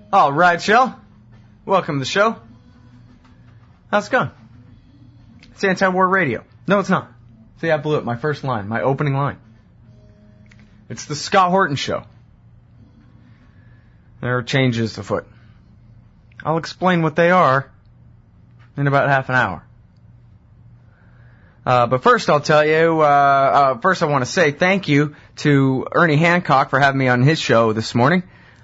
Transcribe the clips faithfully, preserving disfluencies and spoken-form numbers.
All right, Shell. Welcome to the show. How's it going? It's Anti-War Radio. No, it's not. See, I blew it. My first line, my opening line. It's the Scott Horton Show. There are changes afoot. I'll explain what they are in about half an hour. Uh, but first I'll tell you, uh, uh, first I want to say thank you to Ernie Hancock for having me on his show this morning.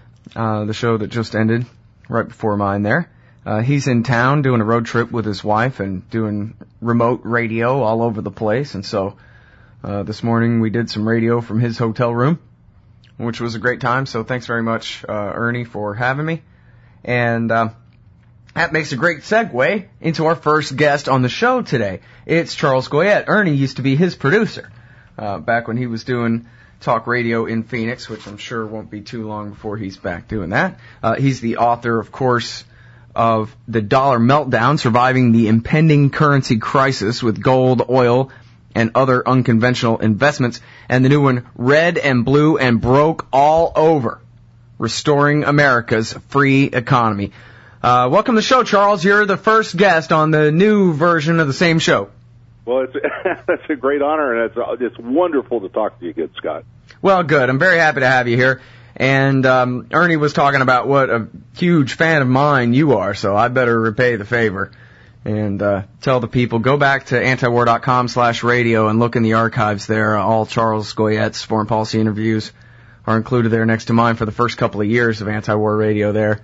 Uh, the show that just ended right before mine there. Uh, he's in town doing a road trip with his wife and doing remote radio all over the place. And so, uh, this morning we did some radio from his hotel room, which was a great time. So thanks very much, uh, Ernie, for having me. And, uh, that makes a great segue into our first guest on the show today. It's Charles Goyette. Ernie used to be his producer, uh, back when he was doing talk radio in Phoenix, which I'm sure won't be too long before he's back doing that. Uh, he's the author, of course, of The Dollar Meltdown, Surviving the Impending Currency Crisis with Gold, Oil, and Other Unconventional Investments, and the new one, Red and Blue and Broke All Over, Restoring America's Free Economy. Uh, welcome to the show, Charles. You're the first guest on the new version of the same show. Well, it's that's a great honor, and it's it's wonderful to talk to you again, Scott. Well, good. I'm very happy to have you here. And um, Ernie was talking about what a huge fan of mine you are, so I better repay the favor and uh, tell the people, go back to antiwar.com slash radio and look in the archives there. All Charles Goyette's foreign policy interviews are included there next to mine for the first couple of years of Anti-War Radio there.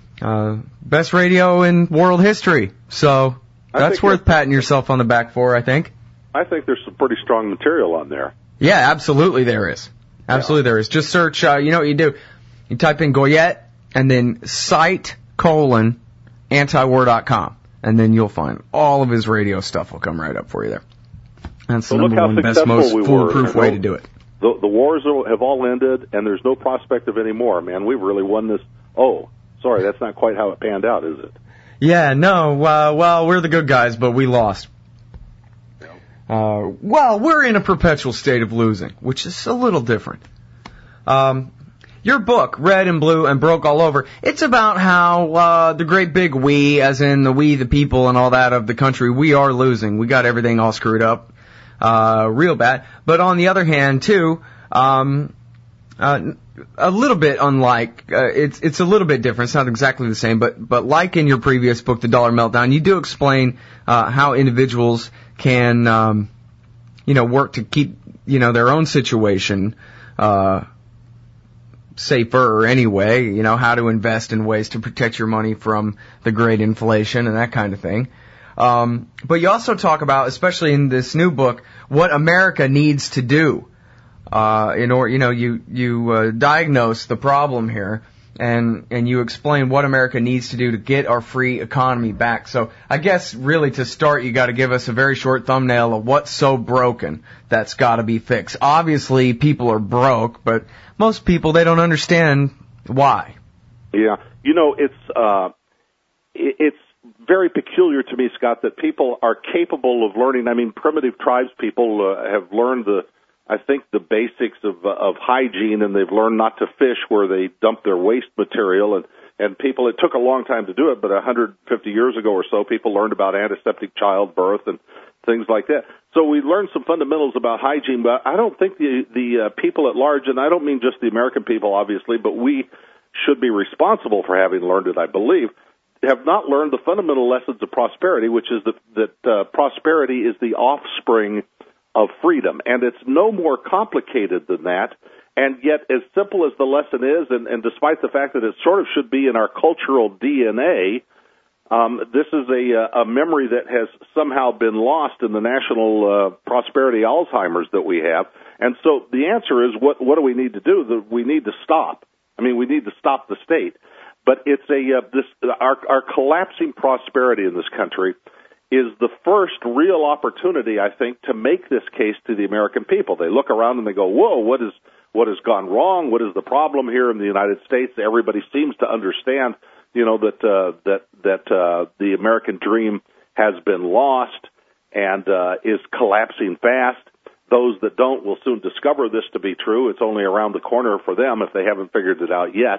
Uh, best radio in world history. So that's worth patting yourself on the back for, I think. I think there's some pretty strong material on there. Yeah, absolutely there is. Absolutely yeah. there is. Just search, uh, you know what you do? You type in Goyette and then site colon antiwar dot com. And then you'll find all of his radio stuff will come right up for you there. That's so the number one best, most we foolproof way to do it. The, the wars have all ended, and there's no prospect of any more. Man, we've really won this. Oh, sorry, that's not quite how it panned out, is it? Yeah, no, uh, well, we're the good guys, but we lost. Yeah. Uh, well, we're in a perpetual state of losing, which is a little different. Um, your book, Red and Blue and Broke All Over, it's about how uh, the great big we, as in the we, the people, and all that of the country, we are losing. We got everything all screwed up uh, real bad. But on the other hand, too, um, uh, a little bit unlike, uh, it's it's a little bit different. It's not exactly the same, but but like in your previous book, The Dollar Meltdown, you do explain uh, how individuals can, um, you know, work to keep, you know, their own situation uh, safer anyway. You know, how to invest in ways to protect your money from the great inflation and that kind of thing. Um, but you also talk about, especially in this new book, what America needs to do. Uh, in order, you know, you, you, uh, diagnose the problem here and, and you explain what America needs to do to get our free economy back. So I guess really to start, you gotta give us a very short thumbnail of what's so broken that's gotta be fixed. Obviously people are broke, but most people, they don't understand why. Yeah. You know, it's, uh, it's very peculiar to me, Scott, that people are capable of learning. I mean, primitive tribes people, uh, have learned the, I think the basics of uh, of hygiene, and they've learned not to fish where they dump their waste material. And, and people, it took a long time to do it, but one hundred fifty years ago or so, people learned about antiseptic childbirth and things like that. So we learned some fundamentals about hygiene, but I don't think the, the uh, people at large, and I don't mean just the American people, obviously, but we should be responsible for having learned it, I believe, have not learned the fundamental lessons of prosperity, which is that, that uh, prosperity is the offspring of freedom, and it's no more complicated than that, and yet as simple as the lesson is, and, and despite the fact that it sort of should be in our cultural D N A, um, this is a, a memory that has somehow been lost in the national uh, prosperity Alzheimer's that we have. And so the answer is, what, what do we need to do? The, we need to stop. I mean, we need to stop the state. But it's a uh, this our, our collapsing prosperity in this country is the first real opportunity, I think, to make this case to the American people. They look around and they go, whoa, what is what has gone wrong? What is the problem here in the United States? Everybody seems to understand, you know, that uh, that that uh, the American dream has been lost and uh, is collapsing fast. Those that don't will soon discover this to be true. It's only around the corner for them if they haven't figured it out yet.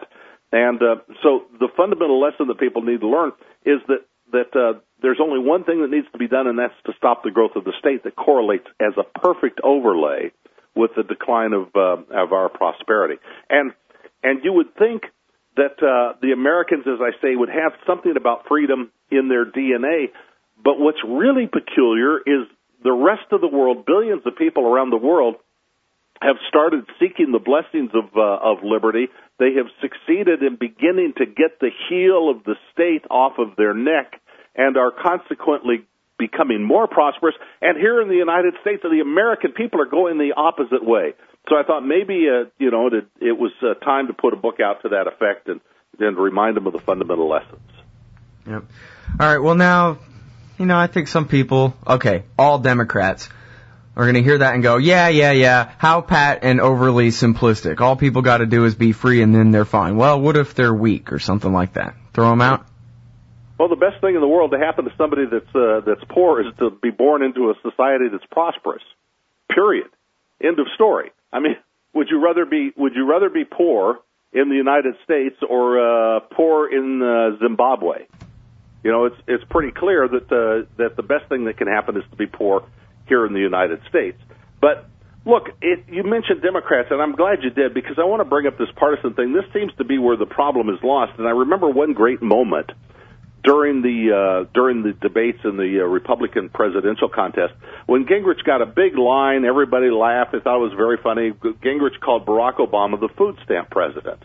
And uh, so the fundamental lesson that people need to learn is that that uh, there's only one thing that needs to be done, and that's to stop the growth of the state that correlates as a perfect overlay with the decline of uh, of our prosperity. And and you would think that uh, the Americans, as I say, would have something about freedom in their D N A, but what's really peculiar is the rest of the world, billions of people around the world, have started seeking the blessings of uh, of liberty. They have succeeded in beginning to get the heel of the state off of their neck and are consequently becoming more prosperous. And here in the United States, the American people are going the opposite way. So I thought maybe, uh, you know, it, it was uh, time to put a book out to that effect and then remind them of the fundamental lessons. Yep. All right. Well, now, you know, I think some people, okay, all Democrats, are going to hear that and go, yeah, yeah, yeah, how pat and overly simplistic. All people got to do is be free and then they're fine. Well, what if they're weak or something like that? Throw them out? Well, the best thing in the world to happen to somebody that's uh, that's poor is to be born into a society that's prosperous. Period. End of story. I mean, would you rather be would you rather be poor in the United States or uh, poor in uh, Zimbabwe? You know, it's it's pretty clear that uh, that the best thing that can happen is to be poor here in the United States. But look, it, you mentioned Democrats, and I'm glad you did, because I want to bring up this partisan thing. This seems to be where the problem is lost. And I remember one great moment during the uh, during the debates in the uh, Republican presidential contest when Gingrich got a big line. Everybody laughed. They thought it was very funny. Gingrich called Barack Obama the food stamp president.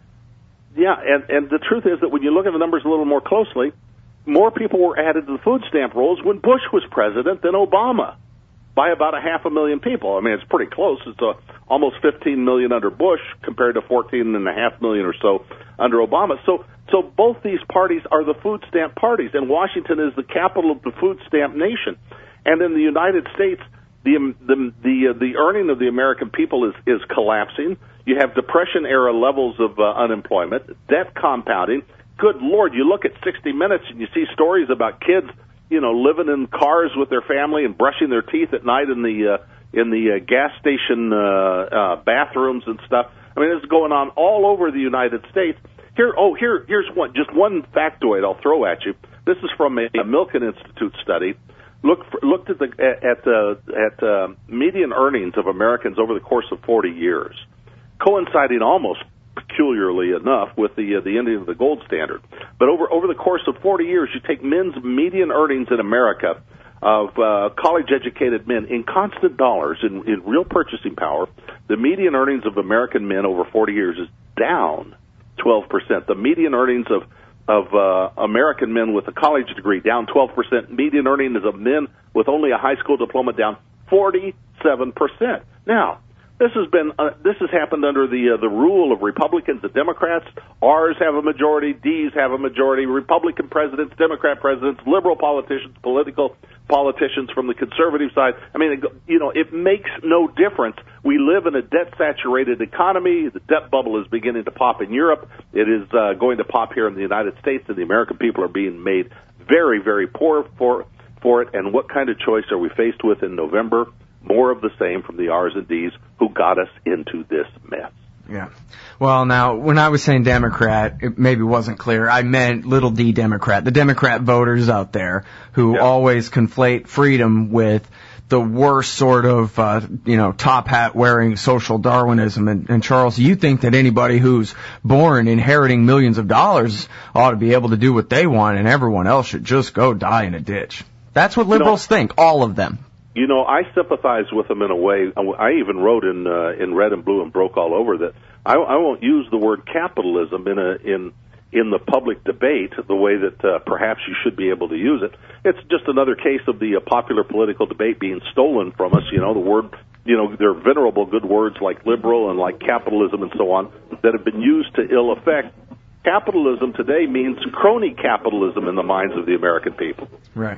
Yeah, and, and the truth is that when you look at the numbers a little more closely, more people were added to the food stamp rolls when Bush was president than Obama, by about a half a million people. I mean, it's pretty close. It's uh, almost fifteen million under Bush compared to fourteen and a half million or so under Obama. So, so both these parties are the food stamp parties, and Washington is the capital of the food stamp nation. And in the United States, the the the, uh, the earning of the American people is is collapsing. You have Depression era levels of uh, unemployment, debt compounding. Good Lord, you look at sixty minutes and you see stories about kids, you know, living in cars with their family and brushing their teeth at night in the uh, in the uh, gas station uh, uh, bathrooms and stuff. I mean, this is going on all over the United States. Here, oh, here, here's one, just one factoid I'll throw at you. This is from a, a Milken Institute study. Look, for, looked at the at uh, at uh, median earnings of Americans over the course of forty years, coinciding almost peculiarly enough with the uh, the ending of the gold standard. But over over the course of forty years, you take men's median earnings in America of uh, college-educated men in constant dollars, in, in real purchasing power, the median earnings of American men over forty years is down twelve percent. The median earnings of of uh, American men with a college degree down twelve percent. Median earnings of men with only a high school diploma down forty-seven percent. Now, This has been uh, this has happened under the uh, the rule of Republicans and Democrats. R's have a majority, D's have a majority. Republican presidents, Democrat presidents, liberal politicians, political politicians from the conservative side. I mean, you know, it makes no difference. We live in a debt-saturated economy. The debt bubble is beginning to pop in Europe. It is uh, going to pop here in the United States, and the American people are being made very, very poor for for it. And what kind of choice are we faced with in November? More of the same from the R's and D's who got us into this mess. Yeah. Well, now, when I was saying Democrat, it maybe wasn't clear. I meant little d Democrat, the Democrat voters out there who yeah. always conflate freedom with the worst sort of, uh, you know, top hat wearing social Darwinism. And, and Charles, you think that anybody who's born inheriting millions of dollars ought to be able to do what they want and everyone else should just go die in a ditch. That's what liberals you know, think, all of them. You know, I sympathize with them in a way. I even wrote in uh, in red and blue and broke all over that I, I won't use the word capitalism in a in in the public debate the way that uh, perhaps you should be able to use it. It's just another case of the uh, popular political debate being stolen from us. You know, the word, you know, they're venerable good words like liberal and like capitalism and so on that have been used to ill effect. Capitalism today means crony capitalism in the minds of the American people. Right.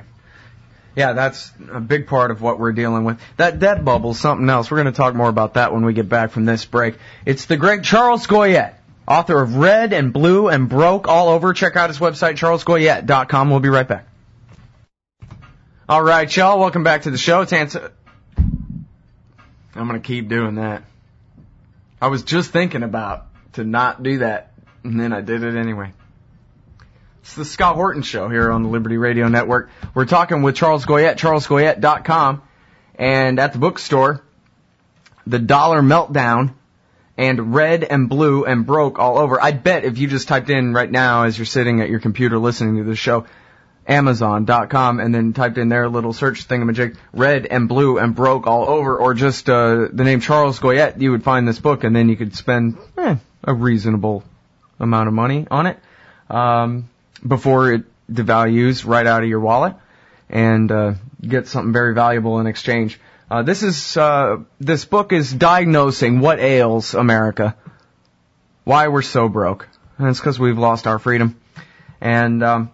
Yeah, that's a big part of what we're dealing with. That debt bubble, something else. We're going to talk more about that when we get back from this break. It's the great Charles Goyette, author of Red and Blue and Broke All Over. Check out his website, charles goyette dot com. We'll be right back. All right, y'all, welcome back to the show. It's answer. I'm going to keep doing that. I was just thinking about to not do that And then I did it anyway. It's the Scott Horton Show here on the Liberty Radio Network. We're talking with Charles Goyette, charles goyette dot com, and at the bookstore, The Dollar Meltdown and Red and Blue and Broke all over. I bet if you just typed in right now as you're sitting at your computer listening to the show, amazon dot com, and then typed in their little search thingamajig, Red and Blue and Broke all over, or just uh, the name Charles Goyette, you would find this book, and then you could spend eh, a reasonable amount of money on it um, before it devalues right out of your wallet, and uh, get something very valuable in exchange. Uh, this is uh, this book is diagnosing what ails America, why we're so broke, and it's because we've lost our freedom, and um,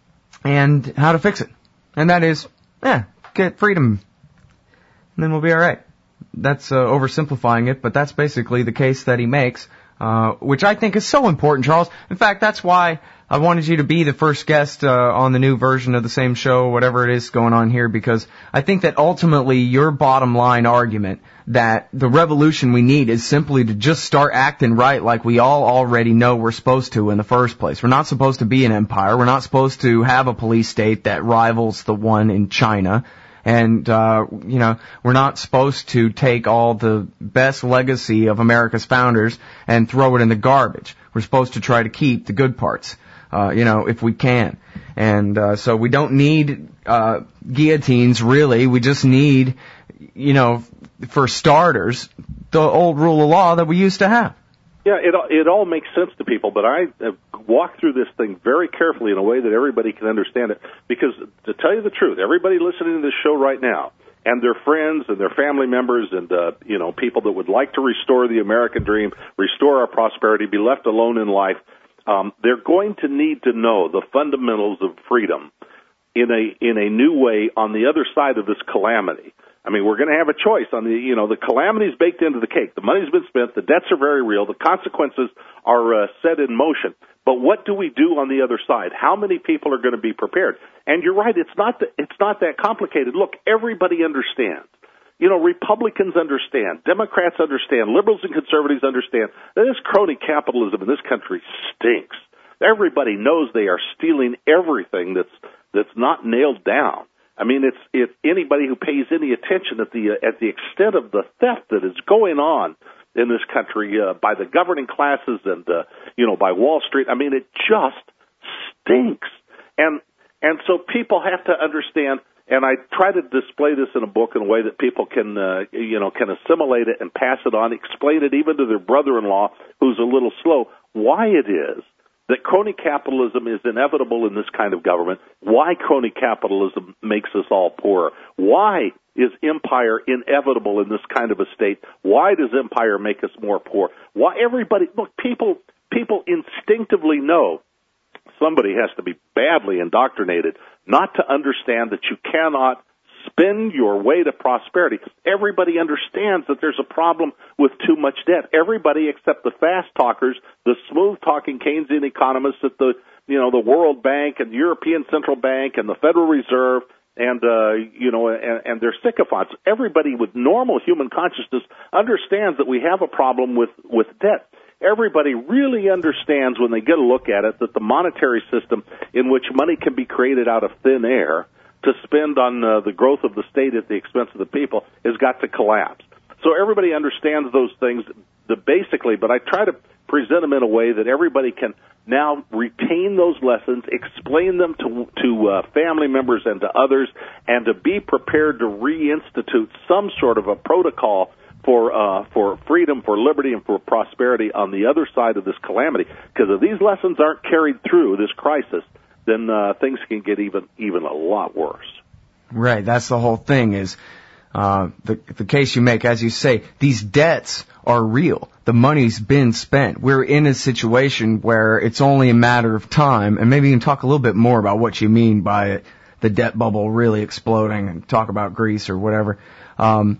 and how to fix it, and that is, yeah, get freedom, and then we'll be all right. That's uh, oversimplifying it, but that's basically the case that he makes, uh, which I think is so important, Charles. In fact, that's why I wanted you to be the first guest uh, on the new version of the same show, whatever it is going on here, because I think that ultimately your bottom line argument that the revolution we need is simply to just start acting right like we all already know we're supposed to in the first place. We're not supposed to be an empire. We're not supposed to have a police state that rivals the one in China. And, uh, you know, we're not supposed to take all the best legacy of America's founders and throw it in the garbage. We're supposed to try to keep the good parts. Uh, you know, if we can. And, uh, so we don't need, uh, guillotines, really. We just need, you know, for starters, the old rule of law that we used to have. Yeah, it it all makes sense to people, but I have walked through this thing very carefully in a way that everybody can understand it. Because, to tell you the truth, everybody listening to this show right now, and their friends and their family members and, uh, you know, people that would like to restore the American dream, restore our prosperity, be left alone in life, Um, they're going to need to know the fundamentals of freedom in a in a new way on the other side of this calamity. I mean, we're going to have a choice on the, you know, the calamity's baked into the cake. The money's been spent. The debts are very real. The consequences are uh, set in motion. But what do we do on the other side? How many people are going to be prepared? And you're right, it's not the, it's not that complicated. Look, everybody understands. You know, Republicans understand, Democrats understand, liberals and conservatives understand that this crony capitalism in this country stinks. Everybody knows they are stealing everything that's that's not nailed down. I mean, it's if anybody who pays any attention at the uh, at the extent of the theft that is going on in this country uh, by the governing classes and uh, you know by Wall Street. I mean, it just stinks. And and so people have to understand. And I try to display this in a book in a way that people can, uh, you know, can assimilate it and pass it on, explain it even to their brother-in-law who's a little slow, why it is that crony capitalism is inevitable in this kind of government, why crony capitalism makes us all poorer, why is empire inevitable in this kind of a state, why does empire make us more poor, why everybody, look, people, people instinctively know somebody has to be badly indoctrinated not to understand that you cannot spend your way to prosperity. Everybody understands that there's a problem with too much debt. Everybody except the fast talkers, the smooth-talking Keynesian economists at the, you know, the World Bank and the European Central Bank and the Federal Reserve and, uh, you know, and, and their sycophants. Everybody with normal human consciousness understands that we have a problem with, with debt. Everybody really understands when they get a look at it that the monetary system in which money can be created out of thin air to spend on uh, the growth of the state at the expense of the people has got to collapse. So everybody understands those things the basically, but I try to present them in a way that everybody can now retain those lessons, explain them to to uh, family members and to others, and to be prepared to reinstitute some sort of a protocol for uh, for freedom, for liberty, and for prosperity on the other side of this calamity. Because if these lessons aren't carried through this crisis, then uh, things can get even even a lot worse. Right, that's the whole thing is uh, the the case you make, as you say, these debts are real. The money's been spent. We're in a situation where it's only a matter of time, and maybe you can talk a little bit more about what you mean by the debt bubble really exploding and talk about Greece or whatever. Um,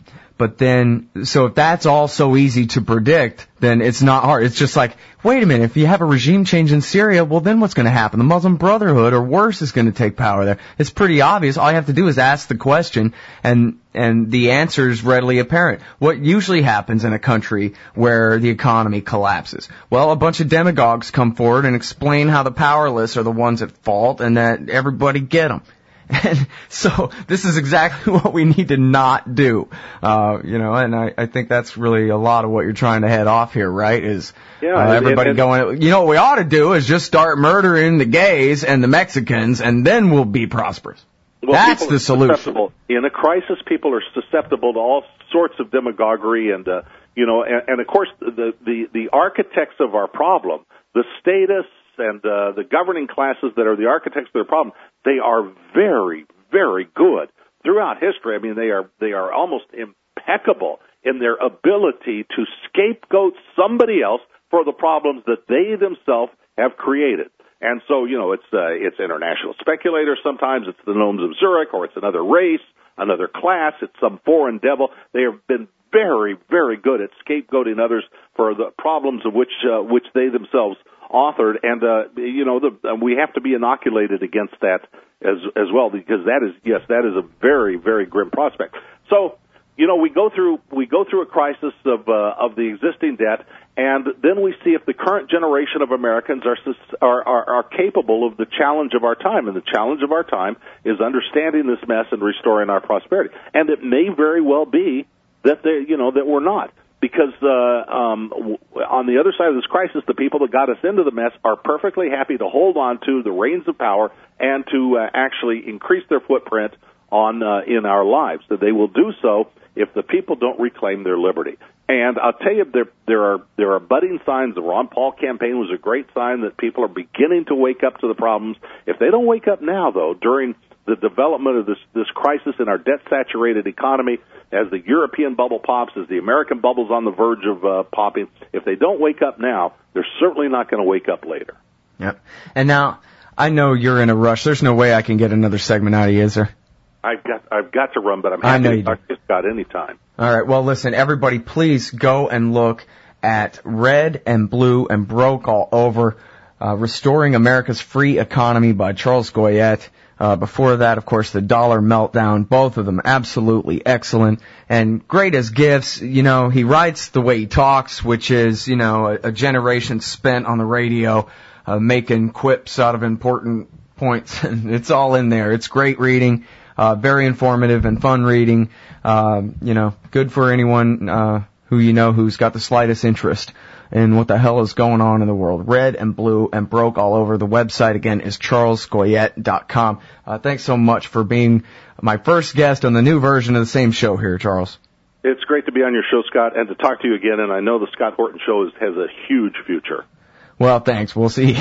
but then, so if that's all so easy to predict, then it's not hard. It's just like, wait a minute, if you have a regime change in Syria, well then what's going to happen? The Muslim Brotherhood or worse is going to take power there. It's pretty obvious. All you have to do is ask the question and, and the answer is readily apparent. What usually happens in a country where the economy collapses? Well, a bunch of demagogues come forward and explain how the powerless are the ones at fault and that everybody get them. And so this is exactly what we need to not do, uh, you know, and I, I think that's really a lot of what you're trying to head off here, right, is yeah, uh, everybody and, and, going, you know, what we ought to do is just start murdering the gays and the Mexicans, and then we'll be prosperous. Well, that's the solution. In a crisis, people are susceptible to all sorts of demagoguery and, uh, you know, and, and of course, the, the, the architects of our problem, the statists, and uh, the governing classes that are the architects of their problem, they are very, very good throughout history. I mean, they are they are almost impeccable in their ability to scapegoat somebody else for the problems that they themselves have created. And so, you know, it's uh, it's international speculators. Sometimes it's the gnomes of Zurich, or it's another race, another class. It's some foreign devil. They have been very, very good at scapegoating others for the problems of which uh, which they themselves authored, and uh, you know, the, we have to be inoculated against that as as well, because that is yes, that is a very, very grim prospect. So, you know, we go through we go through a crisis of uh, of the existing debt, and then we see if the current generation of Americans are, are are are capable of the challenge of our time, and the challenge of our time is understanding this mess and restoring our prosperity. And it may very well be that they, you know, that we're not. Because uh, um, w- on the other side of this crisis, the people that got us into the mess are perfectly happy to hold on to the reins of power and to uh, actually increase their footprint on uh, in our lives. That they will do so if the people don't reclaim their liberty. And I'll tell you, there there are there are budding signs. The Ron Paul campaign was a great sign that people are beginning to wake up to the problems. If they don't wake up now, though, during the development of this this crisis in our debt-saturated economy, as the European bubble pops, as the American bubble's on the verge of uh, popping, if they don't wake up now, they're certainly not going to wake up later. Yep. And now, I know you're in a rush. There's no way I can get another segment out of you, is there? I've got I've got to run, but I'm happy to talk to Scott anytime. All right. Well, listen, everybody, please go and look at Red and Blue and Broke All Over, uh, Restoring America's Free Economy by Charles Goyette. Uh, before that, of course, The Dollar Meltdown. Both of them absolutely excellent and great as gifts. You know, he writes the way he talks, which is, you know, a, a generation spent on the radio uh, making quips out of important points. It's all in there. It's great reading, uh, very informative and fun reading. Um, you know, good for anyone uh, who you know who's got the slightest interest in what the hell is going on in the world. Red and Blue and Broke All Over. The website, again, is charles goyette dot com. Uh, thanks so much for being my first guest on the new version of the same show here, Charles. It's great to be on your show, Scott, and to talk to you again, and I know the Scott Horton Show is, has a huge future. Well, thanks. We'll see.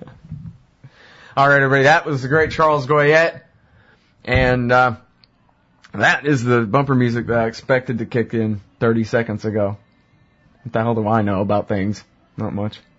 All right, everybody, that was the great Charles Goyette, and uh, that is the bumper music that I expected to kick in thirty seconds ago. What the hell do I know about things? Not much.